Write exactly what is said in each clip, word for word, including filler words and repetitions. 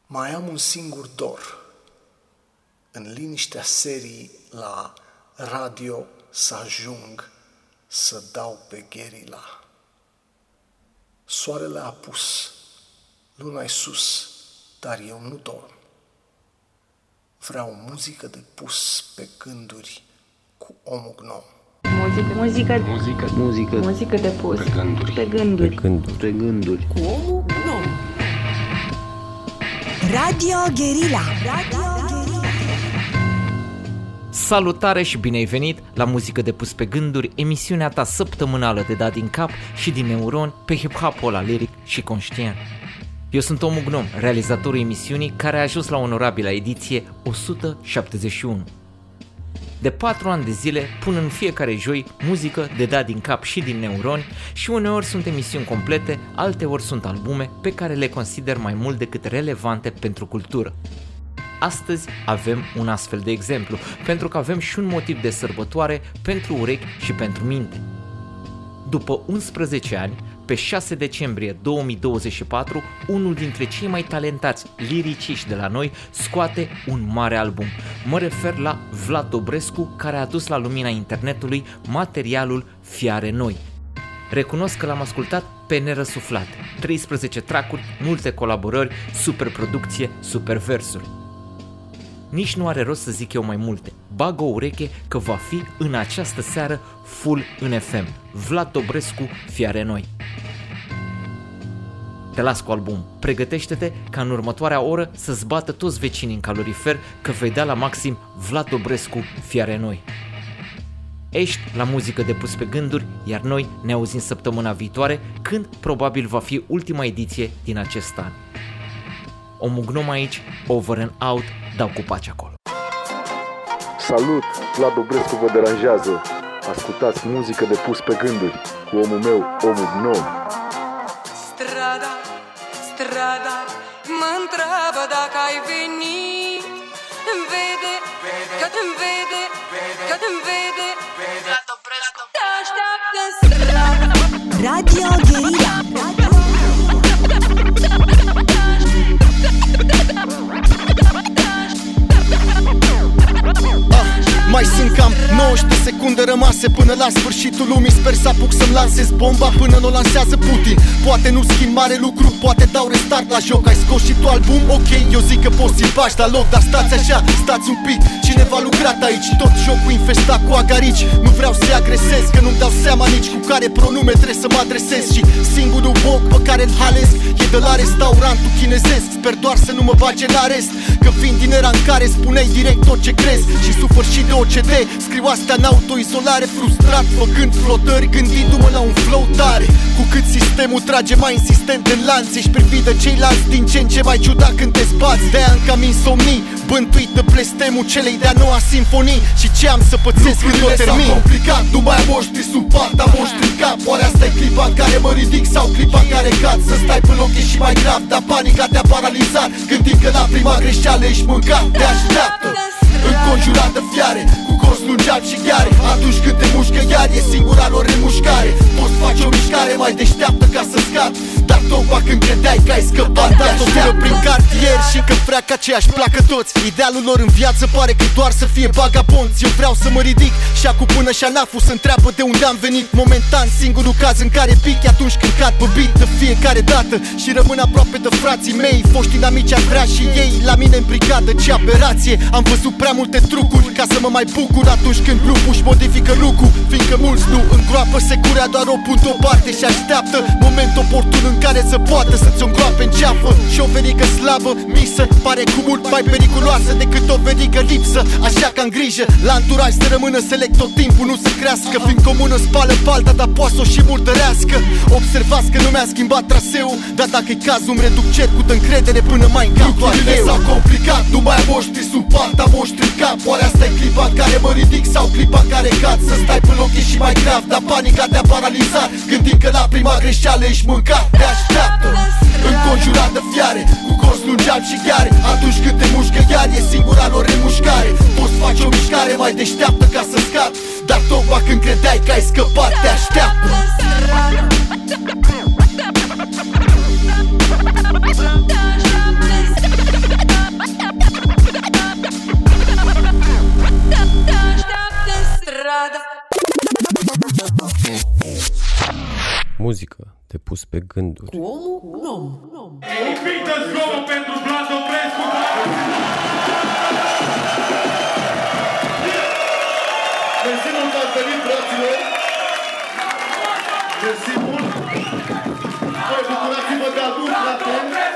Mai am un singur dor, în liniștea serii la radio să ajung să dau pe gherila. Soarele a apus, luna-i sus, dar eu nu dorm. Vreau muzică de pus pe gânduri cu omul gnom. Muzică, muzică, muzică, muzică, muzică de pus pe gânduri, pe gânduri, pe gânduri, pe gânduri. cu omul gnom. Radio Guerilla. Radio Guerilla. Salutare și bine ai venit la Muzică de pus pe gânduri, emisiunea ta săptămânală de dat din cap și din neuroni pe hip-hop-ul ăla liric și conștient. Eu sunt Omul Gnom, realizatorul emisiunii care a ajuns la onorabila ediție o sută șaptezeci și unu. De patru ani de zile pun în fiecare joi muzică de dat din cap și din neuroni și uneori sunt emisiuni complete, alteori sunt albume pe care le consider mai mult decât relevante pentru cultură. Astăzi avem un astfel de exemplu, pentru că avem și un motiv de sărbătoare pentru urechi și pentru minte. După unsprezece ani, pe șase decembrie două mii douăzeci și patru, unul dintre cei mai talentați liriciști de la noi scoate un mare album. Mă refer la Vlad Dobrescu, care a adus la lumina internetului materialul Fiare Noi. Recunosc că l-am ascultat pe nerăsuflate. treisprezece track-uri, multe colaborări, super producție, super versuri. Nici nu are rost să zic eu mai multe. Bag o ureche că va fi în această seară full în F M. Vlad Dobrescu, Fiare Noi. Te las cu album. Pregătește-te ca în următoarea oră să-ți bată toți vecinii în calorifer că vei da la maxim Vlad Dobrescu, Fiare Noi. Ești la Muzică de pus pe gânduri, iar noi ne auzim săptămâna viitoare, când probabil va fi ultima ediție din acest an. Omul Gnom aici, over and out, dau cu pace acolo. Salut, Vlad Dobrescu vă deranjează. Ascultați Muzică de pus pe gânduri cu omul meu, Omul Gnom. Strada, strada, mă întreabă dacă ai venit. Îmi vede, că-mi vede, că-mi vede. Vlad Dobrescu te așteaptă în strada. Radio Guerilla. Mai sunt cam nouăsprezece secunde rămase până la sfârșitul lumii. Sper să apuc să-mi lansez bomba până n-o lansează Putin. Poate nu schimb mare lucru, poate dau restart la joc. Ai scos și tu album? Ok, eu zic că poți să-i bași la loc. Dar stați așa, stați un pic, cineva a lucrat aici. Tot jocul infestat cu agarici. Nu vreau să-i agresez, că nu-mi dau seama nici cu care pronume trebuie să mă adresez. Și singurul boc pe care îl halesc e de la restaurantul chinezesc. Sper doar să nu mă bage la rest, că vin din era în care spuneai direct tot ce crezi. Și sufăr și de O C D, scriu astea în autoizolare, frustrat, făcând flotări, gândindu-mă la un flow tare. Cu cât sistemul trage mai insistent în lanț, ești privit de ceilalți din ce în ce mai ciudat când te zbați. De-aia am cam insomnii, bântuit de blestemul celei de-a noua simfonii. Și ce am să pățesc când o termin? S-au complicat, nu mai am moștri sub pat, am moștri în cap. Oare asta e clipa în care mă ridic sau clipa în care cad? Să stai pe loc e și mai grav, dar panica te-a paralizat. Gândind că la prima greșeală ești mâncat, te așteaptă înconjurat de fiare, cu cos lungeat și gheare. Atunci când te mușcă iar e singura lor remușcare. Poți face o mișcare mai deșteaptă ca să scapi, dar tocmai când credeai că ai scăpat, te așteaptă prin cartier și încă vrea ca aceeași placă toți. Idealul lor în viață pare că doar să fie bagabonți. Eu vreau să mă ridic și acum până și anaful să întreabă de unde am venit. Momentan singurul caz în care pic e atunci când cad pe beat de fiecare dată. Și rămân aproape de frații mei, foști inamici ar vrea și ei la mine în brigadă. Ce aberație, am văzut prea multe trucuri ca să mă mai bucur atunci când grupul își modifică lucru. Fiindcă mulți nu îngroapă securea, doar o pun deoparte și așteaptă moment oportun în care să poată să-ți o îngroape în ceafă. Și o verigă slabă, misă, pare cu mult mai periculoasă decât o verigă lipsă. Așa că am grijă la anturaj să rămână select tot timpul, nu să crească. Fiind comună spală palta, dar poate să o și murdărească. Observați că nu mi-a schimbat traseul, dar dacă-i cazul îmi reduc cercul de încredere până mai încap doar eu. S-au complicat, nu mai am moștri sub pat, am moștri în cap. Oare asta e clipa în care mă ridic sau clipa în care cad? Să stai pe loc e și mai grav, dar panica te-a paralizat. Gândind că la prima greșeală ești mâncat, te așteaptă înconjurat de fiare, cu cos lungeat și gheare. Atunci când te mușcă iar e singura lor remușcare. Poți face o mișcare mai deșteaptă ca să scapi, dar tocmai când credeai că ai scăpat, te așteaptă. Te așteaptă. muzică de pus pe gânduri. Cu omul om. Invită zgomul pentru Vlad Oprescu! Mersi mult că ați venit, fraților! Mersi mult! Voi bucurați-vă de adult, frate!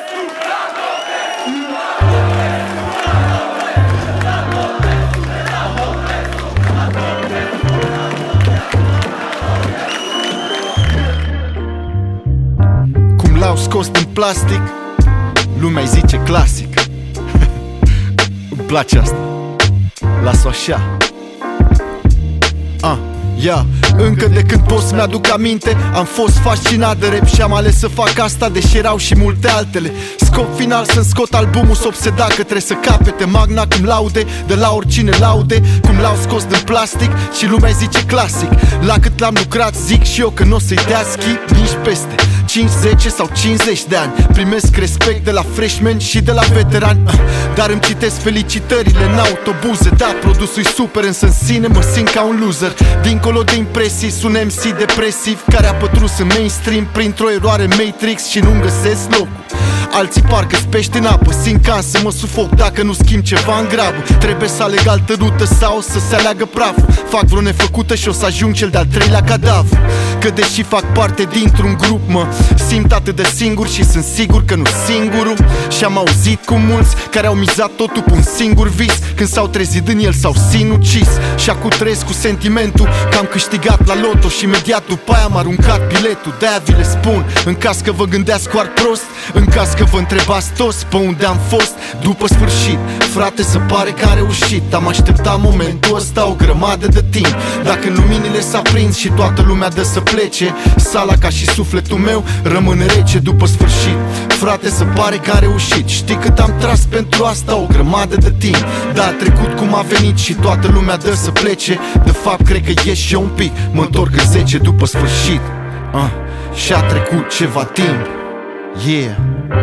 Cum l-au scos din plastic, lumea-i zice clasic. Îmi place asta. Las-o așa. Ah, yeah. Încă de când pot să-mi aduc aminte, am fost fascinat de rap și am ales să fac asta, deși erau și multe altele. Scop final să-mi scot albumul, s-o obseda că trebuie să capete magna cum laude, de la oricine laude. Cum l-au scos din plastic și lumea zice clasic. La cât l-am lucrat zic și eu că n-o să-i dea schip nici peste cinci, zece sau cincizeci de ani. Primesc respect de la freshmen și de la veterani, dar îmi citesc felicitările în autobuze. Da, produsul-i super, însă în sine mă simt ca un loser. Dincolo de impresii, sun M C depresiv care a pătrus în mainstream printr-o eroare Matrix și nu-mi găsesc locul. Alții parcă-s pești în apă, simt ca să mă sufoc dacă nu schimb ceva în grabă. Trebuie să aleg altă rută sau să se aleagă praful. Fac vreo nefăcută și o să ajung cel de-al treilea cadavru. Că deși fac parte dintr-un grup, mă simt atât de singur și sunt sigur că nu singurul. Și am auzit cu mulți care au mizat totul pe un singur vis, când s-au trezit în el s-au sinucis. Și acum trăiesc cu sentimentul că am câștigat la loto și imediat după aia am aruncat biletul. De-aia vi le spun, în caz că vă gândeați cu ar prost, în caz că vă întrebați toți pe unde am fost după sfârșit. Frate, se pare că am reușit. Am așteptat momentul ăsta o grămadă de timp. Dacă luminile s-a prins și toată lumea dă să plece, sala ca și sufletul meu rămâne rece după sfârșit. Frate, se pare că am reușit. Știi cât am tras pentru asta? O grămadă de timp. Da, a trecut cum a venit și toată lumea dă să plece. De fapt, cred că ieși și eu un pic. Mă întorc în zece după sfârșit. ah, Și a trecut ceva timp. Yeah.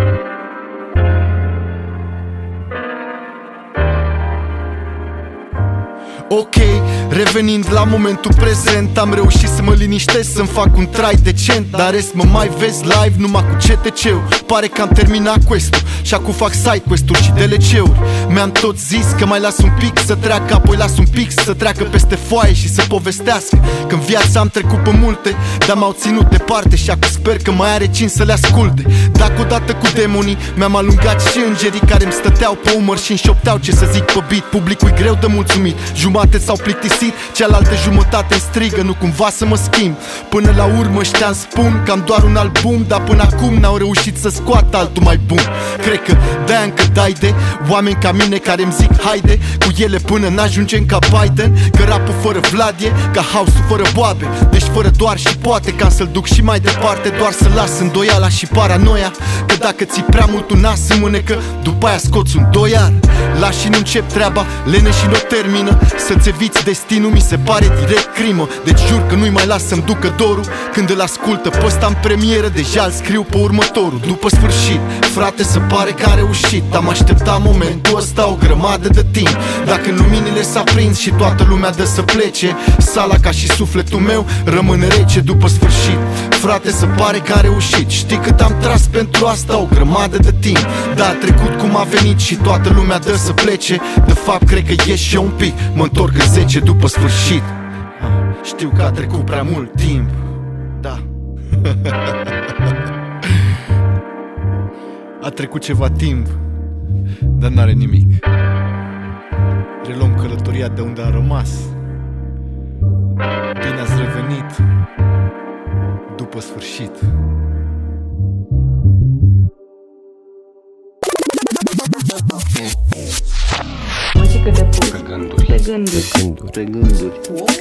Ok, revenind la momentul prezent, am reușit să mă liniștesc, să-mi fac un trai decent. Dar rest mă mai vezi live numai cu C T C-ul. Pare că am terminat quest-ul și acum fac side quest-uri și D L C-uri. Mi-am tot zis că mai las un pic să treacă, apoi las un pic să treacă peste foaie și să povestească că în viața am trecut pe multe, dar m-au ținut departe și acum sper că mai are cine să le asculte. Dacă odată cu demonii mi-am alungat și îngerii care îmi stăteau pe umăr și înșopteau ce să zic pe beat. Publicul-i greu de mulțumit, jumate s-au plictisit, cealaltă jumătate strigă, nu cumva să mă schimb. Până la urmă știam spun că am doar un album, dar până acum n-au reușit să scoată altul mai bun. Cred că de-aia încă dai de oameni ca mine care îmi zic haide cu ele până n-ajungem ca Biden. Că rapul fără Vlad e ca house-ul fără boabe, deci fără doar și poate, ca să-l duc și mai departe, doar să las îndoiala și paranoia. Că dacă ții prea mult un nas în mânecă, după aia scoți un doiar. Lași și nu încep treaba, lene și nu termină. Să-ți eviți destinul mi se pare direct crimă. Deci jur că nu-i mai las să-mi ducă dorul când îl ascultă pe ăsta în premieră, deja îl scriu pe următorul după sfârșit. Frate, se pare că am reușit. Am așteptat momentul ăsta o grămadă de timp. Dacă în luminile s-a prins și toată lumea dă să plece, sala ca și sufletul meu rămâne rece după sfârșit. Frate, se pare că am reușit. Știi cât am tras pentru asta? O grămadă de timp. Dar a trecut cum a venit și toată lumea dă să plece. De fapt, cred că ieși și eu un pic. Mă întorc în zece după sfârșit. Știu că a trecut prea mult timp. Da. A trecut ceva timp, dar n-are nimic. Reluăm călătoria de unde am rămas. Bine ați revenit după sfârșit. Muzică de pus pe gânduri. Pe gânduri. Pe gânduri. Pe gânduri.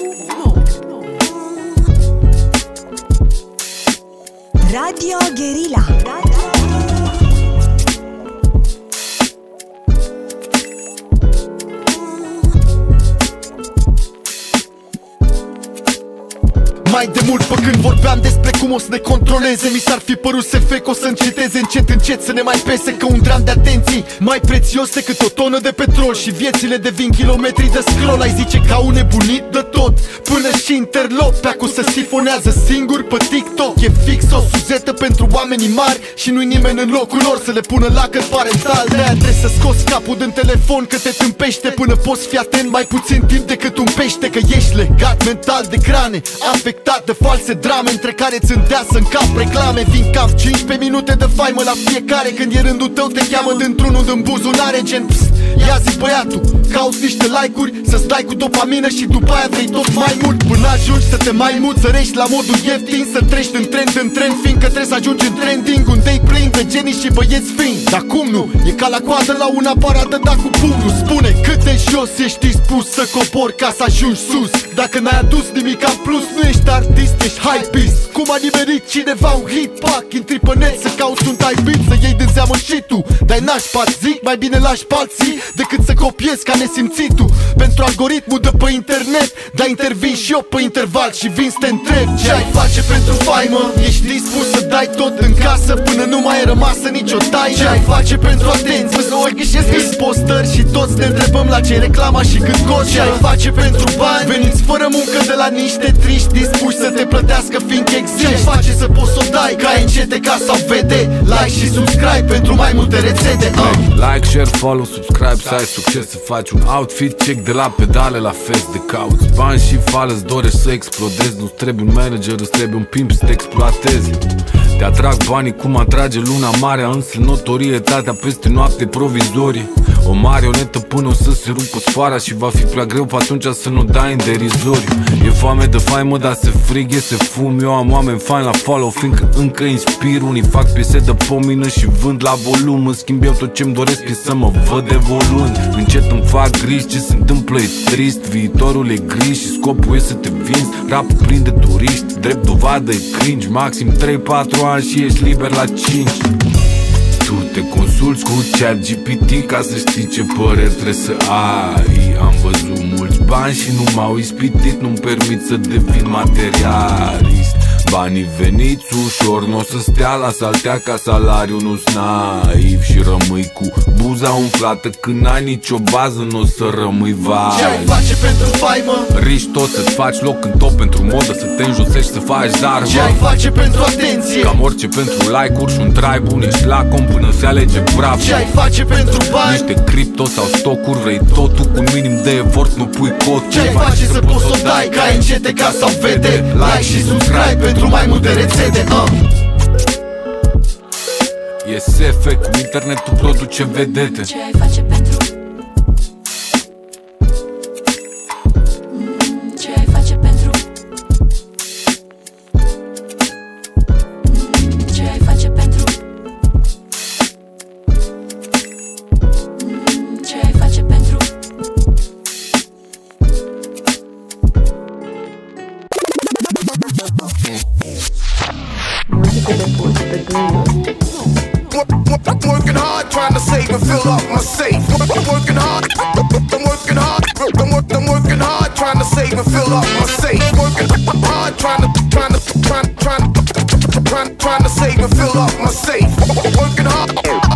Radio Guerilla. mai de mult. Pe când vorbeam despre cum o să ne controleze, mi s-ar fi părut S F că o să înceteze încet încet să ne mai pese. Că un dram de atenții mai prețios decât o tonă de petrol și viețile devin kilometri de scroll. Ai zice că au nebunit de tot până și interlop. Pe-acu se sifonează singur pe TikTok. E fix o suzetă pentru oamenii mari și nu-i nimeni în locul lor să le pună lacăt parental. De-aia trebuie să scoți capul din telefon că te tâmpește până poți fi atent mai puțin timp decât un pește. Că ești legat mental de crane, afectat de false drame între care ți îndeasă în cap reclame. Vin cam cincisprezece minute de faimă la fiecare când e rândul tău, te cheamă dintr-unul din buzunare. Gen pst, ia zi băiatul, cauți niște like-uri să-ți dai cu dopamină și după aia vrei tot mai mult. Până ajungi să te mai muțărești la modul ieftin, să treci din trend în trend, fiindcă trebuie să ajungi în trending unde e plin de genii și băieți fiind. Dar cum nu? E ca la coadă la un aparat de dat cu pumnul. Spune cât de jos ești dispus să cobori ca să ajungi sus. Dacă n-ai adus nimic în plus, nu ești artist, ești hypeist. Cum a nimerit cineva un hit pack, intri pe net să cauți un type-beat, să iei din seamă și tu. Dai nașpa, zic, mai bine lași pe alții decât să copiezi ca nesimțitul. Pentru algoritmul de pe internet, dar intervin și eu pe interval și vin să te întreb ce ai face pentru faimă. Ești dispus să dai tot în casă până nu mai e rămasă nicio taină. Ce ai face pentru atenție? Îți postări și toți ne întrebăm la ce reclama și cât cost. Ce ai face pentru bani? Veniți fără muncă de la niște triști dispuși să te plătească fiindcă există. Ce ai face să poți să o dai ca în C T K sau V D? Like și subscribe pentru mai multe rețete. uh. Like, share, follow, subscribe, să ai succes, să faci un outfit check de la pedale la fest de cauți bani și fală, îți dorești să explodezi. Nu-ți trebuie un manager, îți trebuie un pimp să te exploateze. Te atrag banii cum atrage luna mare, însă notorietatea peste noapte provizorie. O marionetă până o să se rupă sfoara și va fi prea greu pe atunci să nu dai în derizoriu. E foame de faimă, dar se frig, e se fum. Eu am oameni faini la follow, fiindcă încă inspir. Unii fac piese de pomină și vând la volum. În schimb eu tot ce-mi doresc e să mă văd evoluând. Încet îmi fac griji, ce se întâmplă e trist. Viitorul e gri și scopul e să te vinzi. Rapul plin de turiști, drept dovadă e cringe. Maxim trei patru ani și ești liber la cinci. Tu te consulți cu ChatGPT ca să știi ce păreri trebuie să ai. Am văzut mulți bani și nu m-au ispitit, nu-mi permit să devin materialist. Banii veniți ușor, n-o să stea la saltea ca salariu, nu-s naiv. Și rămâi cu buza umflată când n-ai nicio bază, n-o să rămâi vai. Ce ai face pentru faimă? Riști tot să-ți faci loc în top pentru modă, să te înjosești, să faci zarvă. Ce ai face pentru atenție? Cam orice pentru like-uri și un trai bun, ești la com până se alege praf. Ce ai face pentru bani? Niște cripto sau stocuri, vrei totul cu un minim de efort, nu pui cod. Ce ai face să poți să o dai ca în C T K sau V D? Like și subscribe pentru mai multe rețete. uh. E S F, cu internetul produce vedete. Ce ai face pentru? Ce ai face pentru? Ce ai face pentru? Ce ai face pentru? Muzică de pus pe gânduri. I'm working hard trying to save and fill up my safe. I'm working hard, I'm working hard, I'm, work, I'm working hard trying to save and fill up my safe. Working hard trying to, trying to, trying, trying, trying, trying to save and fill up my safe. Working hard,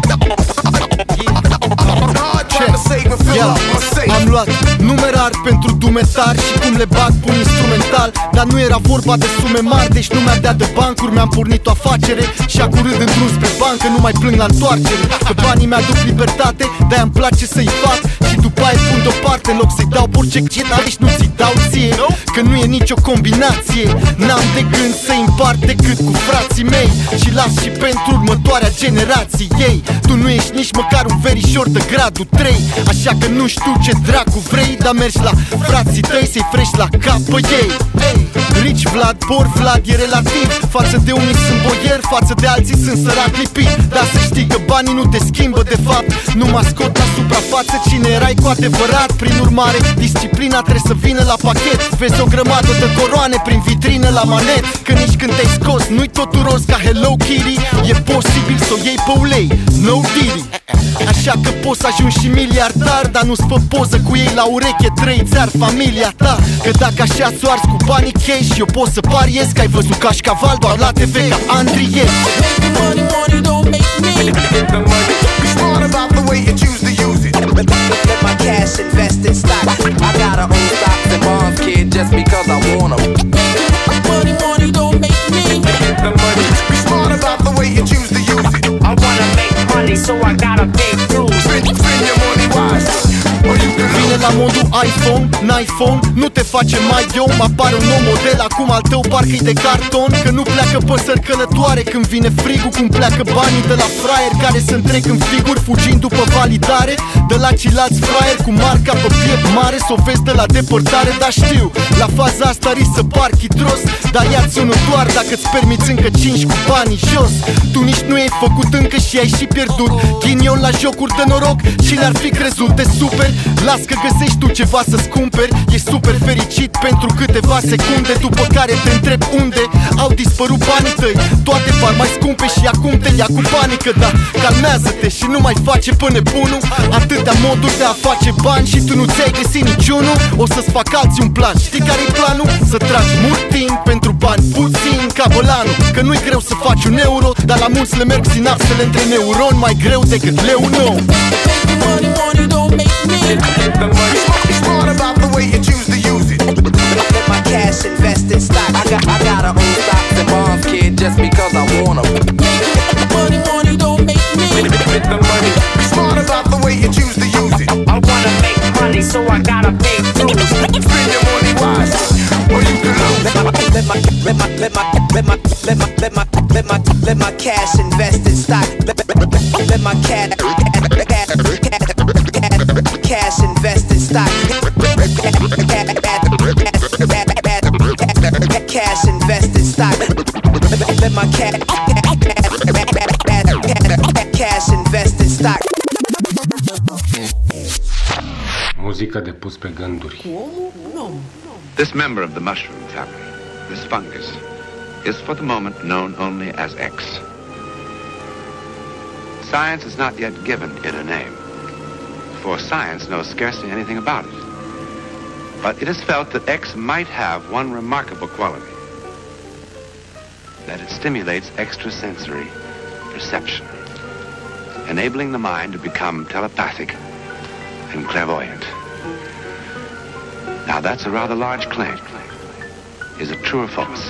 hard trying to save and fill up my safe. Am luat numerar pentru dumetari și cum le bag pun instrumental. Dar nu era vorba de sume mari, deci nu mi-ar dea de bancuri. Mi-am pornit o afacere și a curând într-un spre bancă, nu mai plâng la întoarcere. Că banii mi-aduc libertate, de-aia îmi place să-i fac și după aia pun deoparte. În loc să-i dau orice cit, aici nu ți dau ție, că nu e nicio combinație. N-am de gând să-i împart decât cu frații mei și las și pentru următoarea generație ei. Tu nu ești nici măcar un verișor de gradul trei, așa că nu știu ce dracu vrei, dar mergi la frații tăi să-i frești la cap pe ei. Rich Vlad, Bor Vlad e relativ. Față de unii sunt boier, față de alții sunt sărac lipit. Dar să știi că banii nu te schimbă de fapt, nu mă scot la suprafață cine erai cu adevărat. Prin urmare, disciplina trebuie să vină la pachet. Vezi o grămadă de coroane prin vitrină la manet. Că nici când te-ai scos nu-i totul roz ca Hello Kitty. E posibil să o iei pe ulei, no diddy. Așa că poți să ajungi și miliardar, dar nu-ți fă poză cu ei la ureche, trăiți ar familia ta. Că dacă așa ți-o arzi cu banii cash, eu pot să pariez că ai văzut cașcaval doar la T V ca Andriez. Money, money don't make me. The money. Be smart about the way you choose to use it. Let my cash invest in stock. I gotta own stocks and bonds, kid, just because I wanna. Money, money don't make me. The money. Be smart about the way you choose to use it. I wanna make money, so I gotta pay dues. Spend, spend your money wisely. Vine la modul iPhone, n-iPhone, nu te face mai eu. Apare un nou model, acum al tău parcă-i de carton. Că nu pleacă păsări călătoare când vine frigul. Cum pleacă banii de la fraieri care se întrec în figuri, fugind după validare de la cilați fraieri cu marca pe piept mare. S-o vezi de la depărtare, dar știu, la faza asta risc să par chitros. Dar ia-ți unul doar dacă-ți permiți încă cinci cu banii jos. Tu nici nu ai făcut încă și ai și pierdut ghinion la jocuri de noroc și le-ar fi crezut de super. Las că găsești tu ceva să-ți cumperi. Ești super fericit pentru câteva secunde, după care te întrebi unde au dispărut banii tăi. Toate par mai scumpe și acum te ia cu panică. Dar calmează-te și nu mai face pe nebunul. Atâtea moduri de a face bani și tu nu ți-ai găsit niciunul. O să-ți fac alții un plan. Știi care-i planul? Să tragi mult timp pentru bani puțin ca bălanul. Că nu-i greu să faci un euro, dar la mulți le merg sinapsele între neuroni mai greu decât leu nou. Money, money don't make me. The money. Be smart about the way you choose to use it. Let my cash invest in stock. I got, I gotta own stocks and bonds, kid, just because I wanna. Money, money don't make me. The money. Be smart about the way you choose to use it. I wanna make money, so I gotta pay dues. Spend your money wisely, or you can lose. Let my, let my, let my, let my, let my, let my, let my, let my, let my cash invest in stock. Let, let, let my cash, cash invest in stock. Cash invest in stock. Let my cash, cash invest in stock. Muzică de pus pe gânduri. This member of the mushroom family, this fungus, is for the moment known only as X. Science has not yet given it a name, for science knows scarcely anything about it. But it is felt that X might have one remarkable quality, that it stimulates extrasensory perception, enabling the mind to become telepathic and clairvoyant. Now that's a rather large claim. Is it true or false?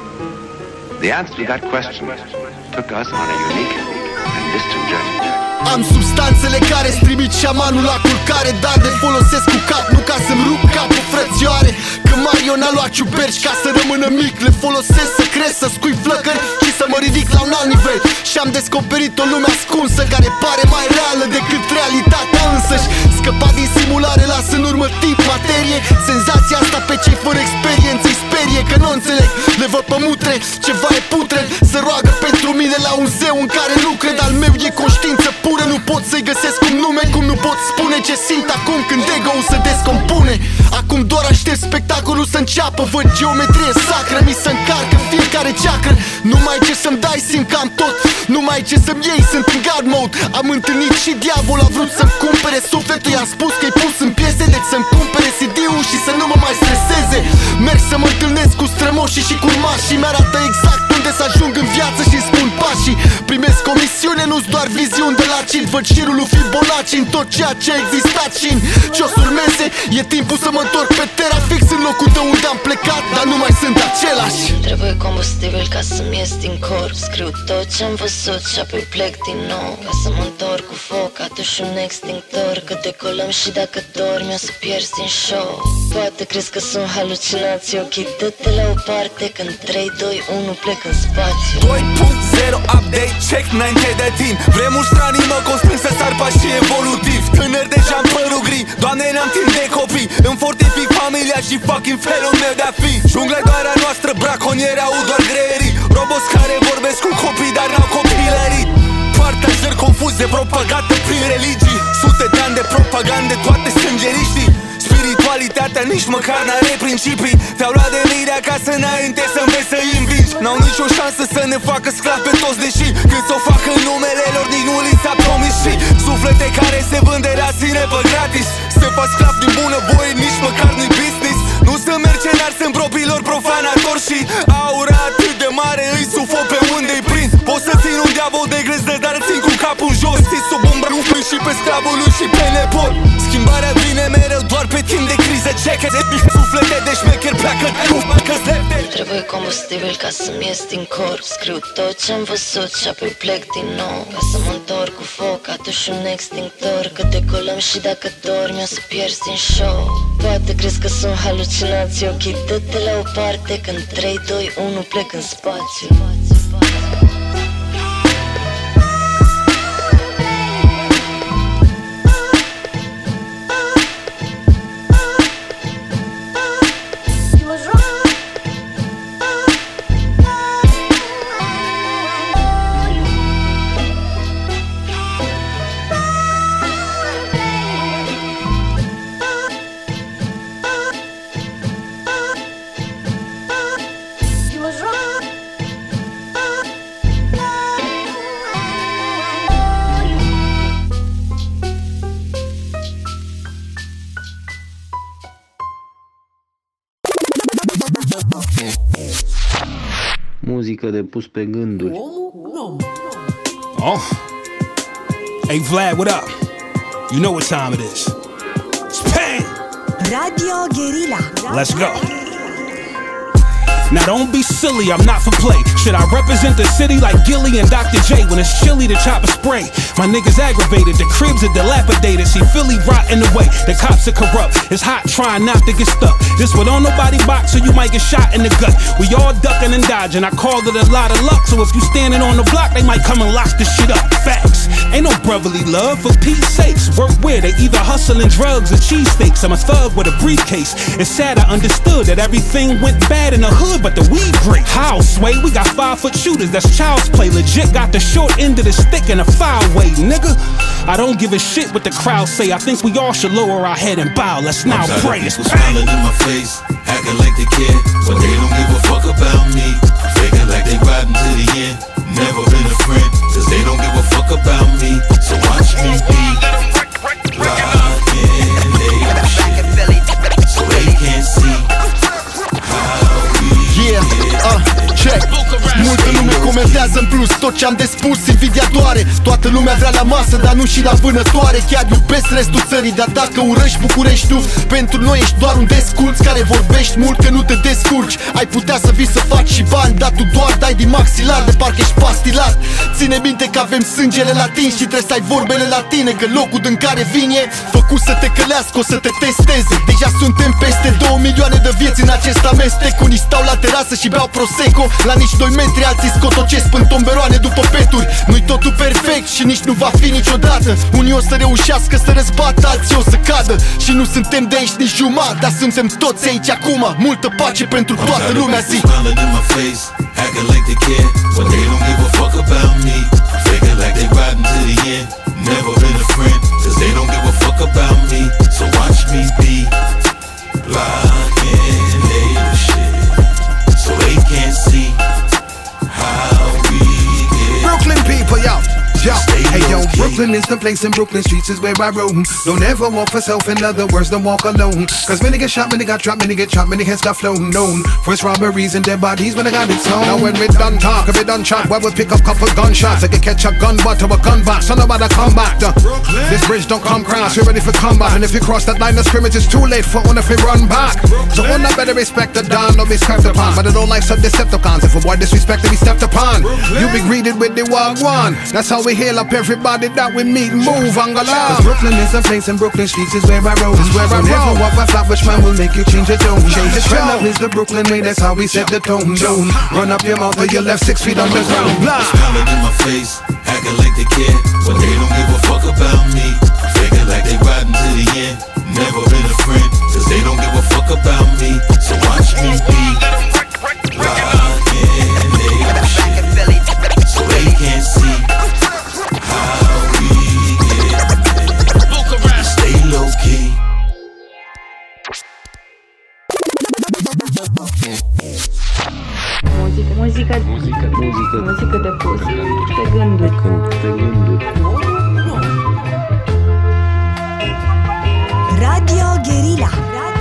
The answer to that question took us on a unique and distant journey. Am substanțele care trimit șamanul la culcare, dar le folosesc cu cap, nu ca să-mi rup capul, frățioare. Că Mario n-a luat ciuperci ca să rămână mic. Le folosesc să cresc, să scui flăcări și să mă ridic la un alt nivel. Și-am descoperit o lume ascunsă care pare mai reală decât realitatea însăși. Scăpat din simulare, lasă în urmă tip materie. Senzația asta pe cei fără experiență îi sperie, că nu înțeleg, le văd pe mutre, ceva e putred. Se roagă pentru mine la un zeu în care nu cred. Al meu e conștiință pură, nu pot să-i găsesc un nume. Cum nu pot spune ce simt acum când ego-ul se descompune. Acum doar aștept spectacolul să înceapă. Văd geometrie sacră, mi se încarcă fiecare ceacră. Nu mai ce să-mi dai, simt că am tot. Nu mai ce să-mi iei, sunt în God mode. Am întâlnit și diavol, a vrut să-mi cumpere sufletul. I-am spus că-i pus în piese, deci să-mi cumpere C D-ul și să nu mă mai streseze. Merg să mă întâlnesc cu strămoșii și cu urmașii. Mi-arată exact unde să ajung în viață și spun pașii. Primesc comisiune, nu-ți doar viziuni de la cin. Văd șirul lui Fibonacci în tot ceea ce a existat și în ce-o urmeze. E timpul să mă întorc pe terra fix în locul tău unde am plecat, dar nu mai sunt același. Trebuie combustibil ca să-mi ies din corp. Scriu tot ce-am văzut și apoi plec din nou. Ca să mă întorc cu foc, atunci un extintor. Că decolăm și dacă dormi o să pierzi din show. Poate crezi că sunt halucinații, ok, dă-te la o parte. Când trei, doi, unu plec în spațiu. doi punct zero update, check înainte de timp. Vremuri stranii mă constrâng să sar pași evolutiv. Tânăr deja-n părul gri, Doamne n-am timp de copii. Îmi fortific familia și fucking felul meu de-a fi. Jungla doar a noastră, braconieri au doar greierii. Roboți care vorbesc cu copii, dar n-au copilării. Partajări confuze, propagată prin religii. Sute de ani de propagande, toate sângeriștii. Spiritualitatea nici măcar n-are principii. Te-au luat de lire acasă înainte să înveți să-i învingi. N-au nicio șansă să ne facă sclavi pe toți, deși când s-o fac în numele lor nici nu li s-a promis. Și suflete care se vând de la sine pe gratis, să faci sclav din bună voie, nici măcar nu-i business. Nu sunt mercenari, sunt propriilor profanatori și aura atât de mare îi sufo pe unde-i prind. Pot să țin un diavol de grezdă, dar țin cu capul jos. Ții sub umbra lui și pe sclavul lui și pe nepot. Schimbarea vine mereu doar pe timp de criză. Check-it, suflete de șmecher pleacă că-s lepte. Trebuie combustibil ca să-mi ies din corp. Scriu tot ce-am văzut și apoi plec din nou, ca să mă întorc cu foc, atunci un extintor. Că decolăm și dacă dormi o să pierzi din show. Poate crezi că sunt halucinații, ok, dă-te la o parte. Când trei, doi, unu plec în spațiu. Muzică de pus pe gânduri. Oh. Hey Vlad, what up? You know what time it is. It's pain. Radio Guerilla. Let's go. Now don't be silly, I'm not for play. Should I represent the city like Gilly and Doctor J? When it's chilly, the chopper spray. My niggas aggravated, the cribs are dilapidated. See Philly rot in the way, the cops are corrupt. It's hot trying not to get stuck. This one on nobody box, so you might get shot in the gut. We all ducking and dodging, I called it a lot of luck. So if you standing on the block, they might come and lock this shit up. Facts, ain't no brotherly love, for Pete's sakes. Work where they either hustling drugs or cheesesteaks. I'm a thug with a briefcase. It's sad I understood that everything went bad in the hood, but the weed great. How, Sway? We got five foot shooters, that's child's play. Legit got the short end of the stick in a foul way, nigga. I don't give a shit what the crowd say. I think we all should lower our head and bow. Let's now pray. It's smiling in my face, acting like they care, but they don't give a fuck about me. Faking like they riding to the end. Never been a friend, cause they don't give a fuck about me. So watch me be rockin' they shit, so they can't see how we Yeah, uh, check. Multă lume comentează în plus tot ce-am de spus, invidia doare. Toată lumea vrea la masă, dar nu și la vânătoare. Chiar iubesc restul țării, dar dacă urăști București tu, pentru noi ești doar un desculț care vorbești mult că nu te descurci. Ai putea să vii să faci și bani, dar tu doar dai din maxilar, de parcă ești pastilat. Ține minte că avem sângele latin și trebuie să ai vorbele latine, că locul din care vin e făcut să te călească, o să te testeze. Deja suntem peste două milioane de vieți în acest amestec. Unii stau la terasă și beau prosecco, la nici doi metri, alții scotocesc în tomberoane după peturi. Nu-i totul perfect și nici nu va fi niciodată. Unii o să reușească să răzbată, alții o să cadă. Și nu suntem de aici nici jumătate, dar suntem toți aici acum. Multă pace pentru toată lumea, zi. acting like they care, but they don't give a fuck about me. Faking like they riding to the end. Never been a friend, cause they don't give a fuck about me. So watch me be blocking their shit, so they can't see how we get. Brooklyn people, yo. Yo, hey yo, Brooklyn is the place and Brooklyn streets is where I roam. Don't ever walk for self, in other words, don't walk alone. Cause many get shot, many got trapped, many get chopped, many heads got flown. Known first robberies and dead bodies when I got it sown. Now when we done talk, if we done shot, well, we'll pick up couple gunshots. I can catch a gun butt or a gun box, so nobody come back. Uh, this bridge don't come cross, we're ready for combat. And if you cross that line of scrimmage, it's too late for one if we run back. So one I better respect the Don, don't be stepped upon. But I don't like some Decepticons, if a boy disrespect to be stepped upon. You be greeted with the wagwan, that's how we hail up everybody that we meet, move on the line. Cause Brooklyn is a place and Brooklyn streets is where I roam. Is where I roam. Never walk by flat, which man will make you change your tone. Change the tone. Is the Brooklyn way, that's how we set the tone. Don't run up your mouth or you left six feet underground. Smiling in my face, acting like they care, but they don't give a fuck about me. Faking like they riding to the end. Never been a friend, cause they don't give a fuck about me. So watch me be rockin' their shit, so they can't see how we get there. Stay low key. Muzică, muzică de pus pe gânduri. pe gânduri. Pe gânduri. Radio Guerilla.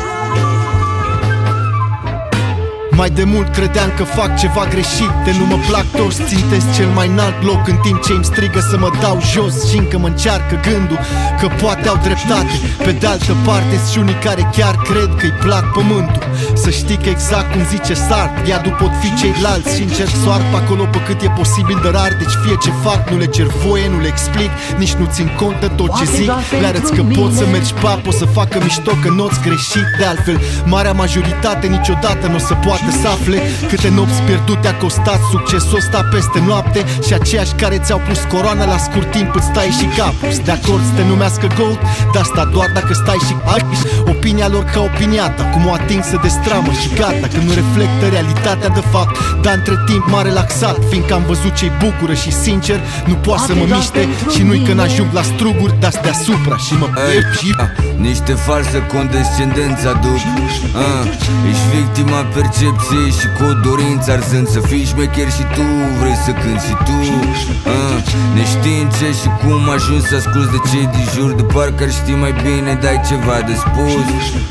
Mai de mult credeam că fac ceva greșit, de nu mă plac toți, țintesc cel mai înalt loc, în timp ce îmi strigă să mă dau jos și încă mă încearcă gândul că poate au dreptate. Pe de-altă parte sunt unii care chiar cred că-i plac pământul. Să știi că exact cum zice Sarp, iadul pot fi ceilalți și încerc să arp acolo pe cât e posibil de rar. Deci fie ce fac, nu le cer voie, nu le explic, nici nu țin cont de tot ce zic. Le arăți că poți să mergi pap, o să facă mișto că n-oți greșit. De altfel, marea majoritate niciodată nu o să poată să afle câte nopți pierdute a costat succesul ăsta peste noapte. Și aceiași care ți-au pus coroana la scurt timp îți stai și capul. De acord să te numească gold, dar asta doar dacă stai și aici. Opinia lor ca opinia ta, cum o ating să destramă și gata, că nu reflectă realitatea de fapt. Dar între timp m-a relaxat, fiindcă am văzut ce-i bucură și sincer nu poate să mă miște. Și nu-i că n-ajung la struguri, dar deasupra și mă pierd și... Niște falsă condescendență aduc uh, ești victima percepției și cu o dorință arzând să fii șmecher și tu vrei să cânti și tu uh, neștiind ce și cum ajungi să asculti de cei din jur, de parcă ar ști mai bine, dai ceva de spus.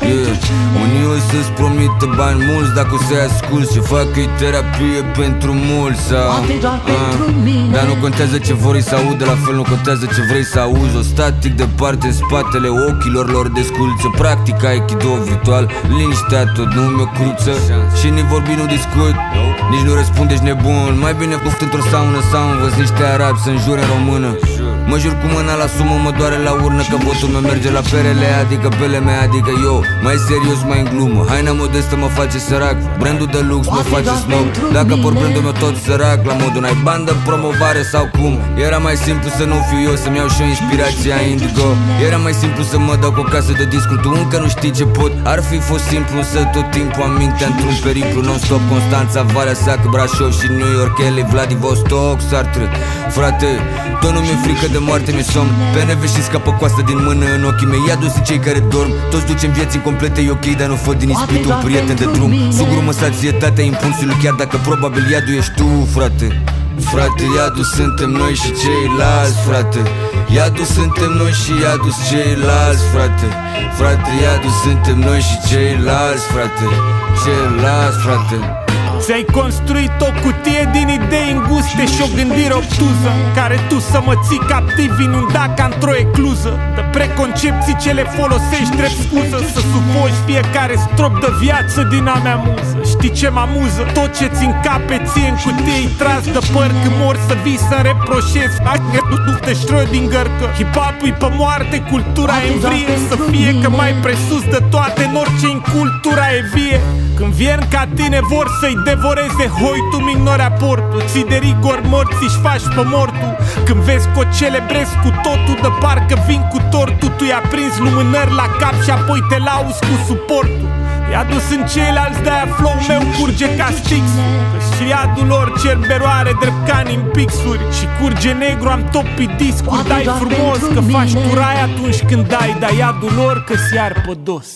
yeah. Unii o să-ți promită bani mulți dacă o să-i asculti și fac că-i terapie pentru mulți sau, uh, dar nu contează ce vor să audă, la fel nu contează ce vrei să auzi. O static departe în spatele ochilor lor desculță, practica aikido virtual, liniștea tot nu-mi o cruță. Și nici vorbi nu discut, nici nu răspunde, ești nebun. Mai bine puft într-o saună sau învăț niște arabi să înjure în română. Mă jur cu mâna la sumă, mă doare la urnă că votul meu merge la perele, adică pele mea, adică eu. Mai serios, mai în glumă, haina modestă mă face sărac, brandul de lux mă face snob. Dacă por brandul meu tot sărac, la modul n-ai bandă, promovare sau cum. Era mai simplu să nu fiu eu, să-mi iau și o inspirație a Indigo. Era mai simplu să mă dau cu o casă de discuri, tu încă nu știi ce pot. Ar fi fost simplu, însă tot timpul am mintea într-un periplu non-stop. Constanța, Valea Sac, Brașov și New York, L A, Vladivostok, Sartre. Frate, tot nu mi-e frică de moarte, mi-e somn. Pe neve și scapă coastă din mână în ochii mei. Ia dus cei care dorm, toți ducem vieți incomplete, e ok, dar nu făd din ispit un prieten de drum. Sugurumă sațietatea impulsului, chiar dacă probabil iadul ești tu, frate. Frate, iadul suntem noi și ceilalți, frate. Iadul suntem noi și iadul ceilalți, frate. Frate, iadul suntem noi și ceilalți, frate. Ceilalți, frate. Ți-ai construit o cutie din idei înguste și o gândire obtuză, care tu să mă ții captiv inundat ca într-o ecluză de preconcepții ce le folosești drept scuză să sufoci fiecare strop de viață din a mea muză. Știi ce mă amuză? Tot ce-ți încape ție în cutie-i tras de păr, când mor să vii să-mi reproșezi de Schrödinger că hip-hop-ul pe moarte, cultura e în vrie, să fie că mai presus de toate în orice incultura e vie. Când vien ca tine vor să-i devoreze hoi, tu mi-ignori aportul, ții de rigor morți și faci pe mortul. Când vezi că o celebrezi cu totul, de parcă vin cu tortul, tu i-a prins lumânări la cap și apoi te lauzi cu suportul. I-a dus în ceilalți, de-aia flow meu curge ca Stixul, că și iadul lor cer beroare drept cani în pixuri. Și curge negru, am topit discuri, dai frumos că faci tu rai atunci când dai, dar iadul lor că-s iar pe dos.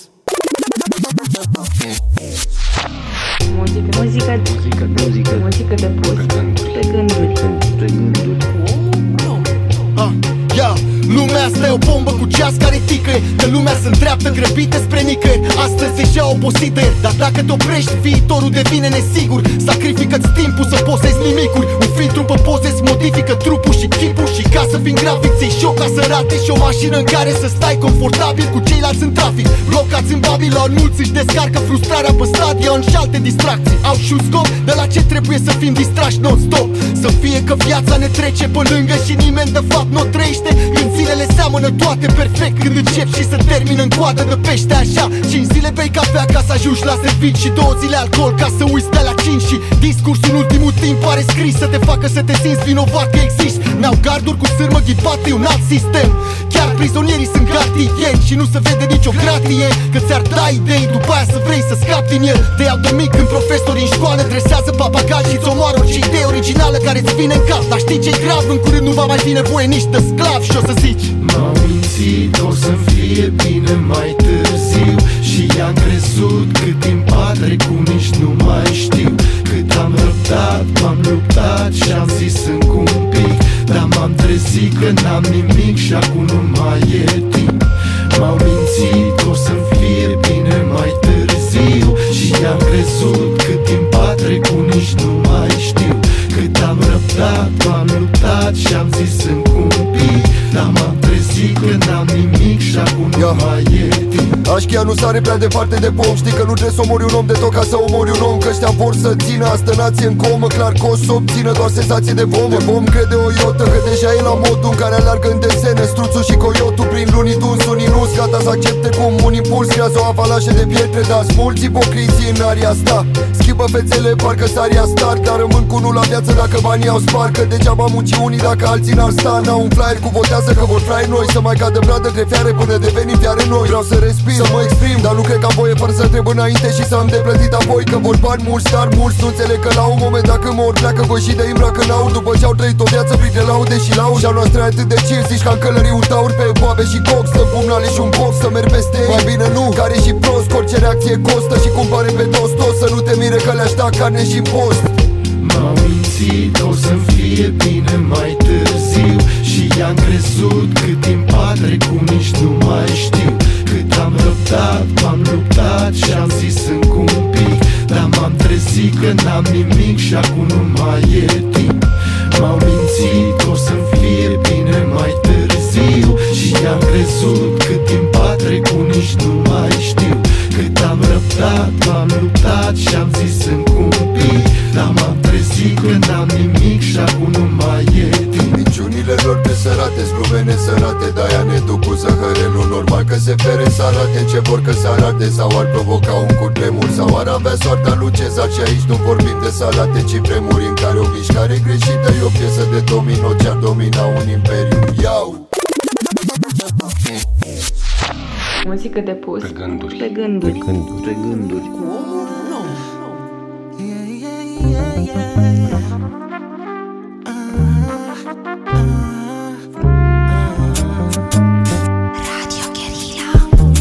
Muzică, muzică, muzică, muzică, muzică de pus pe gânduri. Pe gânduri. Ah, yeah. Lumea asta e o bombă cu ceas care ticăie, că lumea se îndreaptă grăbită spre nicăieri. Astăzi deja obosită e, dar dacă te oprești, viitorul devine nesigur. Sacrifică-ți timpul să posezi nimicuri. Un filtru pe poze-ți modifică trupul și chipul. Și ca să fim grafic, ți-i șoc ca să rate și o mașină în care să stai confortabil cu ceilalți în trafic. Blocați în Babilon, mulți își descarcă frustrarea pe stadion și alte distracții. Au și un scop de la ce trebuie să fim distrași non-stop. Să fie că viața ne trece pe lângă și nimeni de fapt nu trăiește. Când zilele seamănă toate perfect, când încep și se termină în coadă de pește așa. Cinci zile bei cafea ca să ajungi la servici și două zile alcool ca să uiți de la cinci. Și discursul în ultimul timp pare scris să te facă să te simți vinovat că existi. N-au garduri cu sârmă ghipată, e un alt sistem. Chiar prizonierii sunt gardieni și nu se vede nicio gratie, că ți-ar da idei, după aia să vrei să scapi din el. Te iau de mic când profesorii în școală dresează papagali și-ți omoară orice idee originală care-ți vine în cap. Dar știi ce-i grav? În curând nu va mai fi nevoie nici de sclav și o să zici: m-au mințit, o să fie bine mai târziu. Și i-am crezut cât timp a trecut, nici nu mai știu. Cât am răbdat, m-am luptat și acum nu mai e timp. Așchia nu sare prea departe de pom. Știi că nu trebuie să omori un om de tot ca să omori un om. Că ăștia vor să țină astă nație în comă. Clar că o să obțină doar senzație de vom. De vom crede o iotă că deja e la modul în care alargă în desene struțul și coyotul prin lunii tuns. Unii nu-s gata să accepte cum un impuls creează o avalanșă de pietre. Dar mulți ipocriții în aria asta. Schimbă fețele, parcă s-aria star. Dar rămân cu unul la viață dacă banii au spar. Că degeaba munci unii dacă alții n-ar sta. N-au un flyer cu votează că vor trai noi. Să mai cadă bradă de fiare până devenim fiare noi. Vreau să respir, să mă exprim, dar nu cred că am voie fără să întreb înainte și să am de plătit apoi. Că vor bani mulți, dar mulți nu înțeleg că la un moment dacă mor pleacă voi și de îmbrac în aur. După ce au trăit o viață printre laude și lauri. Și-a noastră e atât de chill, zici ca în călării un taur pe boabe și cox. Să pumnale și un box, să merg peste ei. Mai bine nu, care și prost, că orice reacție costă. Și cum pare pe toți toți, să nu te mire că le-aș da carne și post. M-au mințit, o să-mi fie bine mai târziu. Și i-am crezut cât timp a trecut, nici nu mai știu. Cât am răbdat, m-am luptat și am zis încă un pic. Dar m-am trezit că n-am nimic și acum nu mai e timp. M-au mințit, o să-mi fie bine mai târziu. Și i-am crezut cât timp a trecut, nici nu mai știu. Cât am răbdat, m-am luptat și am zis încă un pic. Dar m-am trezit că n-am nimic și acum nu mai e timp. Minciunile lor pe sărate, glume nesărate. De-aia ne duc cu zăhărelul normal că se fere să arate ce vor că se arate. Sau ar provoca un cutremur sau ar avea soarta lui Cezar. Și aici nu vorbim de salate, ci vremuri în care o mișcare greșită e o piesă de domino ce-ar domina un imperiu. Iau! Muzică de pus pe gânduri. Pe gânduri. Pe gânduri. Pe gânduri. Radio Guerilla.